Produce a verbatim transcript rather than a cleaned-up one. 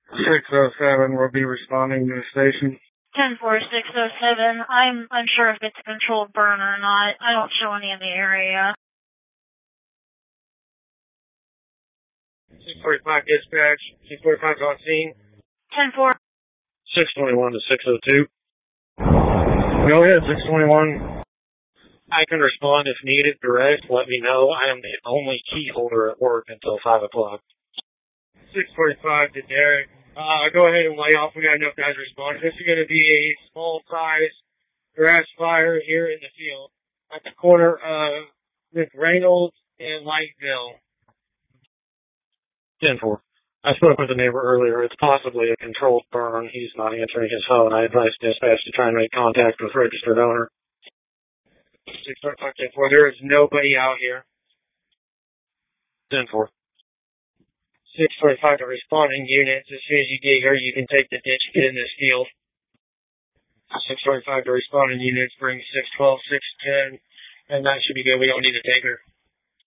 six oh seven will be responding to the station. ten four six oh seven. I'm unsure if it's a controlled burn or not. I don't show any in the area. six forty-five dispatch. six forty-five on scene. ten four. six twenty-one to six oh two. Go ahead, six twenty-one. I can respond if needed direct. Let me know. I am the only key holder at work until five o'clock. six forty-five to Derek. Uh, go ahead and lay off. We got enough guys responding. This is going to be a small size grass fire here in the field at the corner of McReynolds and Lightville. ten four. I spoke with the neighbor earlier. It's possibly a controlled burn. He's not answering his phone. I advised dispatch to try and make contact with registered owner. six forty-five, ten four. There is nobody out here. ten four. six forty-five to responding units. As soon as you get here, you can take the ditch, get in this field. six forty-five to responding units, bring six twelve, six ten, and that should be good. We don't need a tanker.